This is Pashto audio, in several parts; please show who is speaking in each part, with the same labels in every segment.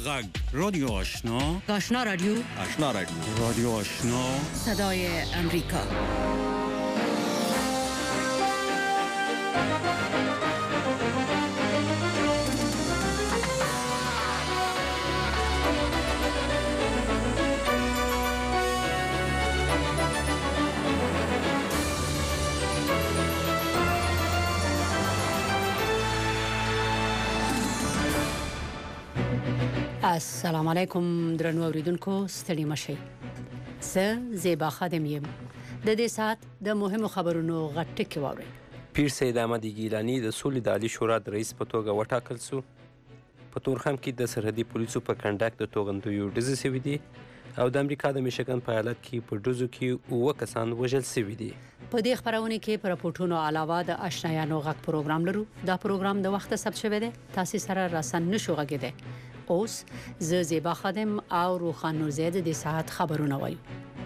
Speaker 1: غږ رادیو آشنا
Speaker 2: رادیو
Speaker 1: رادیو آشنا
Speaker 2: صدای امریکا. السلام علیکم درنو اوریدونکو، ستړي مشئ. زه زیبا خادم یم. د دې سات د مهمو خبرونو غټ ټکی واورئ.
Speaker 3: پیر سید احمد ګیلانی د سولې د عالی شورا د رئیس په توګه وټاکل شو. په تورخم کې د سرحدي پولیسو په کنډک د توغندیو ډزې شوي دي او د امریکا د میشیګن په ایالت کې په ډزو کې 9 کسان وژل شوي دي.
Speaker 2: په دې خبرونه کې پر راپورټونو علاوه د آشنایانو غږ پروګرام لرو. دا پروګرام د وخت ثبت شوی دی، تاسو سره راسن نشو غږیدئ. اوس زه زیبا خادم او روخان نورزید د ساعت خبرونه وایو.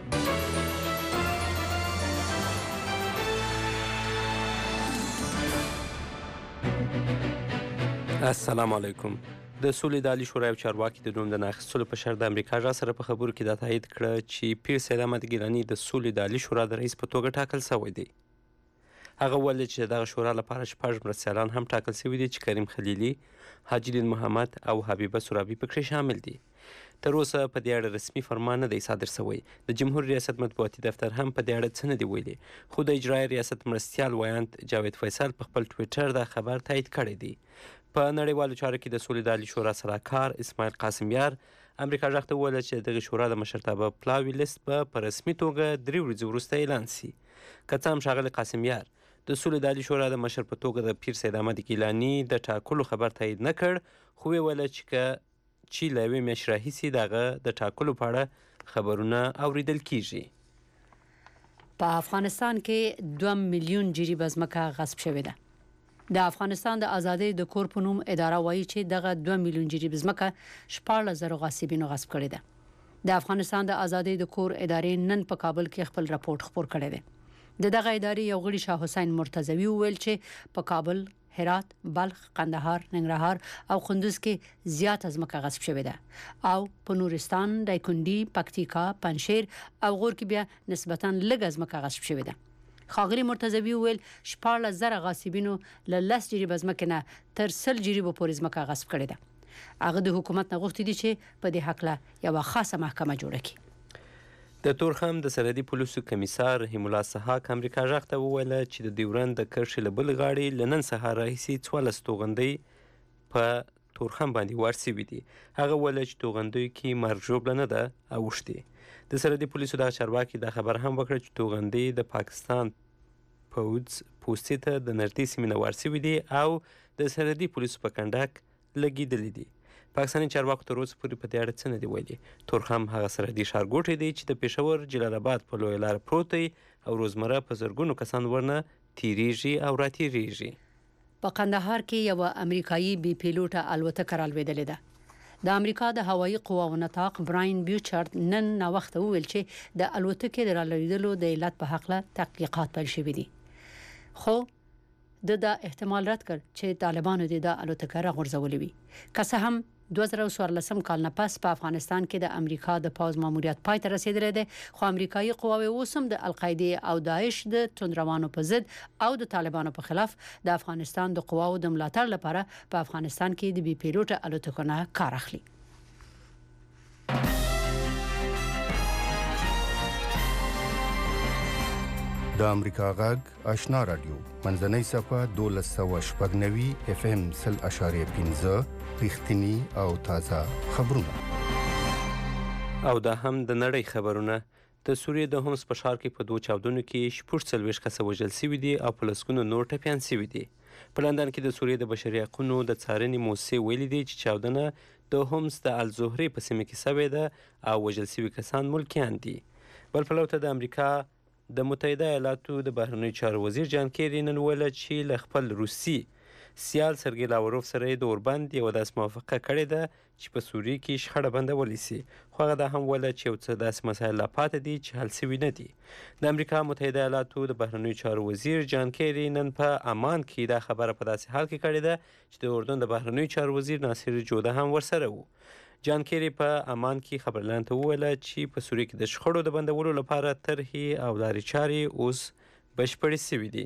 Speaker 3: السلام علیکم. د سولې د عالی شورا چارواکي د نوم د ناخیستلو په شرط د امریکا ژغ سره په خبرو کې دا تایید کړه چې پیر سید احمد ګیلانی د سولې د عالی شورا د رئیس په توګه ټاکل شوی دی. هغه ویل چې دغه شورا لپاره 6 مرستیالان هم ټاکل شوي دي چې کریم خلیلي، حاجی دین محمد او حبیبه سرابي پکې شامل دي. تر اوسه په دې اړه رسمي فرمان نه دی صادر شوی. د جمهور ریاست مطبوعاتي دفتر هم په دې اړه څه نه دی ویلي، خو د اجرایي ریاست مرستیال ویاند جاوید فیصل په خپل ټویټر دا خبر تایید کړی دی. په نړیوالو چارو کې د سولې د عالی شورا سلاکار اسماعیل قاسم یار امریکا ژغ ته وویل چې دغه شورا د مشرتابه پلاوي لیست په رسمي توګه 3 ورځې وروسته اعلان شي. که څه هم ښاغلی قاسم یار د سولې د عالی شورا د مشر په توګه د پیر سید احمد ګیلانی د ټاکلو خبر تایید نه کړ، خو ویل چې له یوې میاشتې راهیسې دغه د ټاکلو په اړه خبرونه اوریدل کیږي.
Speaker 2: په افغانستان کې 2 میلیون جریبه ځمکه غصب شوې ده. د افغانستان د ازادۍ د کور په نوم اداره وایي چې دغه 2 میلیون جریبه ځمکه 14,000 غاصبینو غصب کړې ده. د افغانستان د ازادۍ د کور ادارې نن په کابل کې خپل راپورټ خپور کړی دی. دغه ادارې یو غړي شاه حسین مرتضوی ویل چې په کابل، هرات، بلخ، قندهار، ننګرهار او کندوز کې زیاته ځمکه غصب شوې ده او په نورستان، دایکنډي، پکتیکا، پنجشیر او غور کې بیا نسبتاً لږه ځمکه غصب شوې ده. ښاغلي مرتضوی ویل 14,000 غاصبینو له 10 جریبه ځمکې نه تر 100 جریبو پورې ځمکه غصب کړې ده. هغه د حکومت نه غوښتي دي چې په دې حق له یو خاصه محکمه جوړه کړي.
Speaker 3: د تورخم د سرحدي پولیسو کمیسار رحیم الله سحاق امریکا ژغ ته وویل چې د ډیورند د کرښې له بل غاړې له نن سهار راهیسې 14 توغندۍ په تورخم باندې وار شوي دي. هغه وویل چې توغندیو کې مرګ ژوبله نه ده اوښتې. د سرحدي پولیسو دغه چارواکي دا خبر هم وکړه چې توغندۍ د پاکستان پوځ پوستې ته د نږدې سیمې نه وار شوي دي او د سرحدي پولیسو په کنډک لګېدلي دي. پاکستاني چارواکو تر اوسه پورې په دې اړه څه نه دي ویلي. تورخم هغه سرحدي ښارګوټی دی چې د پېښور جلال آباد په لویه لاره پروت دی او روزمره په زرګونو کسان ورنه تیریږي او راتیریږي.
Speaker 2: په قندهار کې یو امریکایي بي پیلوټه الوتکه رالوېدلې ده. د امریکا د هوایي قواو نطاق براین بیوچارد نن ناوخته وویل چې د الوتکې د رالوېدلو د علت په هکله تحقیقات پیل شوي دي، خو د احتمال رد کړ چې طالبانو د الوتکه راغورځولې وي. که څه هم 2014 کال نه پس په افغانستان کې د امریکا د پوځ ماموریت پای ته رسیدلی دی، خو امریکایي قواوې اوس هم د القاعده او داعش د توندروانو په ضد او د طالبانو په خلاف د افغانستان د قواو د ملاتړ لپاره په افغانستان کې د بي پیلوټه الوتکو نه کار اخلي.
Speaker 4: د امریکا غږ آشنا رادیو منځنۍ صفحه 1290 FM 0.5 رښتینی او تازه خبرونه.
Speaker 3: او دا هم د نړۍ خبرونه. د سوریې د هومس په ښار کې په 2 چاودنو کې 40 کسه وژل شوي دي او په لسګونو نور ټپیان شوي دي. په لندن کې د سوریې د بشري حقونو د څارنې موسسې ویلي دي چې چاودنه د هومس د الزهري په سیمه کې شوې ده او وژل شوي کسان ملکیان دي. بل پلو ته د امریکا د متحده ایالاتو د بهرنیو چارو وزیر جان کیری نن ویل چې له خپل روسي سیال سرګی لاوروف سره د اوربند یو داسې موافقه کړې ده چې په سوریې کې شخړه بندولی شي، خو هغه دا هم ویل چې یو څه داسې مسایل لا پاتې دي چې حل شوي نه دي. د امریکا متحده ایالاتو د بهرنیو چارو وزیر جان کیری نن په عمان کې دا خبره په داسې حال کې کړې ده چې د اردن د بهرنیو چارو وزیر ناصر جوده هم ورسره و. جان کیری په امان کې خبرلاندې ته وویله چې په سوریه کې د شخړو د بندولو لپاره طرحې او لارې چارې اوس بشپړې شوي دي.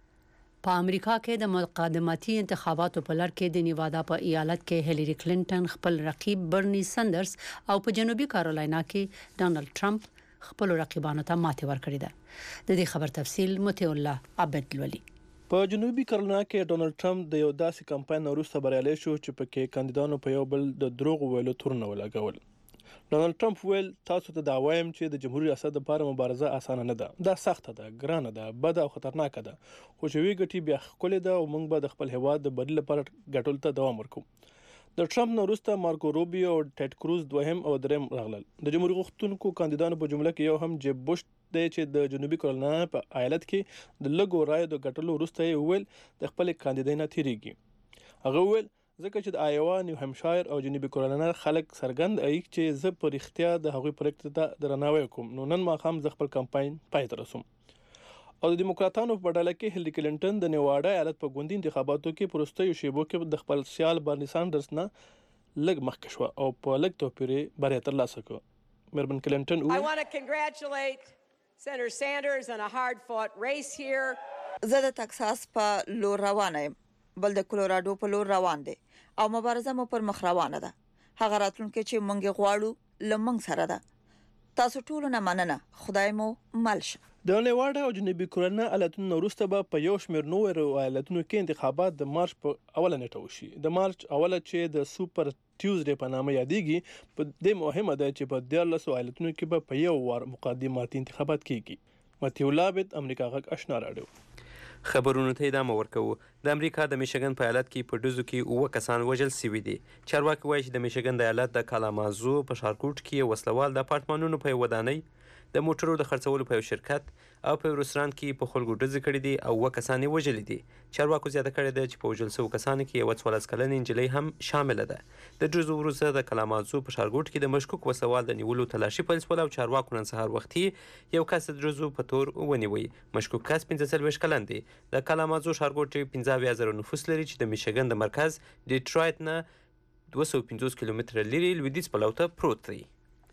Speaker 2: په امریکا کې د مقدماتي انتخاباتو په لړ کې د نیوادا په ایالت کې هیلری کلینټن خپل رقیب برني سندرز او په جنوبي کارولاینا کې ډانلډ ټرمپ خپل رقیبانو ته ماتې ورکړې ده. د دې خبر تفصیل متي الله عبد الولي.
Speaker 5: په جنوبي کارولاینا کې ډونالډ ټرمپ د یو داسې کمپاین وروسته بریالی شو چې پکې کاندیدانو په یو بل د دروغ ویلو تورونه ولګول. ډونالډ ټرمپ ویل تاسو ته دا وایم چې د جمهوریت ریاست لپاره مبارزه اسانه نه ده. دا سخته ده، ګرانه ده، بده او خطرناکه ده. خو چې وی ګټي بیا ښکلې ده او موږ به د خپل هیواد د بری لپاره ګټلو ته دوام ورکوو. د ټرمپ نه وروسته مارکو روبیو او ټیډ کروز دوهم او دریم راغلل. د جمهوریت غوښتونکو کاندیدانو په جمله کې یو هم جیب بوش دی چې د جنوبي کارولاینا په ایالت کې د لږو رایو د ګټلو وروسته یې ویل د خپل کاندیدای نه تیریږي. هغه ویل ځکه چې د آیوا، نیو همشایر او جنوبي کارولاینا خلک څرګند ایږي چې زه په رښتیا د هغوی پریکړې ته درناوی کوم، نو نن ماښام زه خپل کمپاین پای ته رسوم. او د دیموکراتانو په ډله کې هیلری کلینټن د نیوادا ایالت په ګوندي انتخاباتو کې په وروستیو شیبو کې د خپل سیال برني سانډرز نه لږ مخکې شوه او په لږ توپیر یې بریا ترلاسه کړه. میرمن کلینټن
Speaker 6: I want to congratulate Senator Sanders on a hard-fought race here.
Speaker 7: زه د تکساس په لور روانه یم، بل د کولوراډو په لور روان دی او مبارزه مو پر مخ روانه ده. هغه راتلونکي چې موږ غواړو له موږ سره ده. تاسو ټول نه مننه، خدای مو مل شه.
Speaker 5: د نیوادا او جنوبي کارولاینا ایالتونو وروسته به په یو شمېر نورو ایالتونو کې انتخابات د مارچ په اوله نیټه وشي. د مارچ اوله چې د سوپر ټیوزډے په نامه یادېږي، په دې مهمه ده چې په 14 ایالتونو کې به په یو وار مقدماتي انتخابات کیږي. متي الله عبد، امریکا غږ آشنا راډیو.
Speaker 3: خبرونو ته ادامه ورکوو. د امریکا د میشیګن په ایالت کې په ډزو کې 9 کسان وژل شوي دي. چارواکي وایي چې د میشیګن د ایالت د کالامازو په ښارګوټ کې یو وسلوال د اپارتمانونو په یو ودانۍ، د موټرو د خرڅولو په یو شرکت او په رستورانت کې په خلکو ډزې کړې دي او 9 کسان یې وژلي دي. چارواکو زیاته کړې ده چې په وژل شوو کسانو کې یوه 14 کلنه نجلۍ هم شامله ده. د ډزو وروسته د کالامازو په ښارګوټ کې د مشکوک وسلوال د نیولو تلاشي پیل شول او چارواکو نن سهار وختي یو کس د ډزو په تور ونیوی. مشکوک کس 45 کلن دی. د کالامازو ښارګوټ 15,000 نفوس لري چې د میشیګن د مرکز ډیټرایت نه 250 کیلومتره لرې لویدیځ پلو ته پروت دی.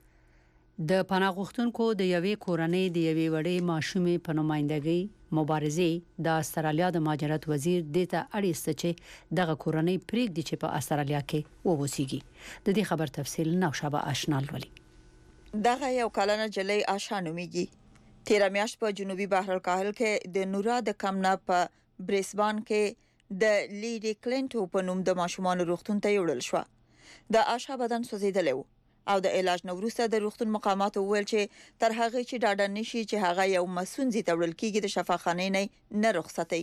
Speaker 2: د پناه غوښتونکو د یوې کورنۍ د یوې وړې ماشومې په نمائندګۍ مبارزې د استرالیا د مهاجرت وزیر دته اړیسته چې دغه کورنۍ پریږدي چې په استرالیا کې ووسیږي. د دې خبر تفصیل نوشابه آشنا لولي.
Speaker 7: دغه یو کلنه جلۍ آشا نومیږي. 13 میاشت په جنوبي بحر الکاهل کې د نورا د کمنا په بریسبان کې د لیډي کلینټو په نوم د ماشومان روغتون ته یوړل شو. د آشا بدن سوځیدلی و او د علاج نو وروسته د روغتون مقامات وویل چې تر هغه چې ډاډه نشي چې هغه یو مسونځي تړل کیږي د شفاخانې نه رخصتي.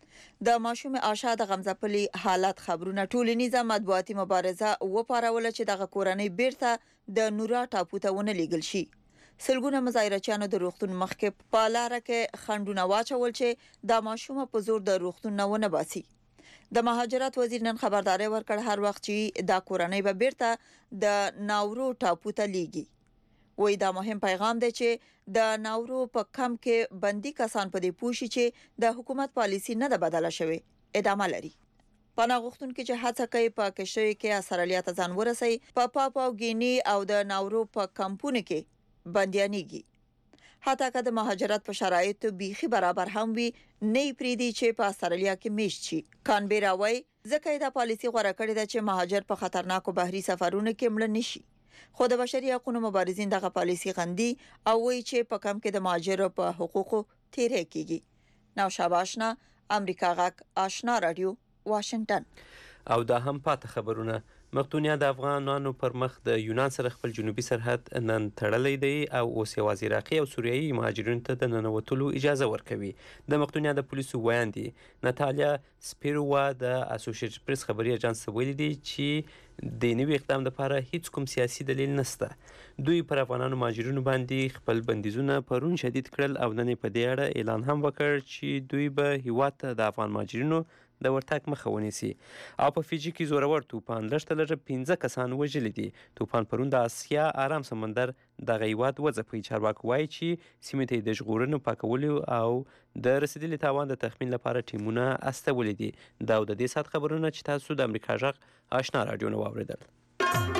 Speaker 7: د ماشوم آشا د غمزپلي حالت خبرونه ټولنیزه مطبوعاتي مبارزه وپارول چې دغه کورنۍ بیرته د نورا ټاپو ته ونه لیږل شي. سلګونه مظاهرچیانو د روغتون مخکې په لاره کې خندونه واچول چې د ماشوم په زور د روغتون نه ونه باسي. د مهاجرت وزیر نن خبرداري ورکړ هر وخت چې دا کورنۍ به بیرته د ناورو ټاپو ته لیږي. وای دا مهم پیغام دی چې د ناورو په کم کې بندي کسان په دې پوښي چې د حکومت پالیسی نه ده بدله شوې. ادامه لري. پناه غوښتونکو چې هڅه کوي په کشوي کې استرالیا ته ځان ورسي په پاپاو ګینی او د ناورو په کمپونه کې بنديانيږي. حتی که د مهاجرت په شرایطو بیخي برابر هم وي، نه پریدي چې په استرالیا کې میشت شي. کانبرا وای ځکه دا پالیسی غوړه کړې ده چې مهاجر په خطرناکو بحري سفرونو کې مړ نشي. خو د بشري حقوقو مبارزین دغه پالیسی غندي او وایي چې په کم کې د مهاجرو په حقوقو تیرې کیږي. نوشابه آشنا، امریکا غږ آشنا رادیو، واشنگټن.
Speaker 3: او دا هم پاتې خبرونه. مقدونیا د افغانانو پر مخ د یونان سره خپل جنوبي سرحد نن تړلی دی او اوس یوازې عراقي او سوریایي مهاجرینو ته د ننوتلو اجازه ورکوي. د مقدونیا د پولیسو ویاندې ناتالیا سپیروا د اسوسییټډ پریس خبري اژانس ته ویلي دي چې د نوي اقدام لپاره هیڅ کوم سیاسي دلیل نشته. دوی پر افغانانو مهاجرینو باندې خپل بندیزونه پرون شدید کړل او نن په دې اړه اعلان هم وکړ چې دوی به هیواد ته د افغان مهاجرینو د ورتګ مخه ونیسي. او په فیجي کې زورور طوفان لږ 15 کسان وژلي دي. طوفان پرون د اسیا آرام سمندر دغه هیواد وځپي. چارواکي وایي چې سیمې ته د ژغورنې پاکولو او د رسیدلي تاوان د تخمین لپاره ټیمونه استولي دي. دا د دې سات خبرونه چې تاسو د امریکا غږ آشنا رادیو نه واوریدل.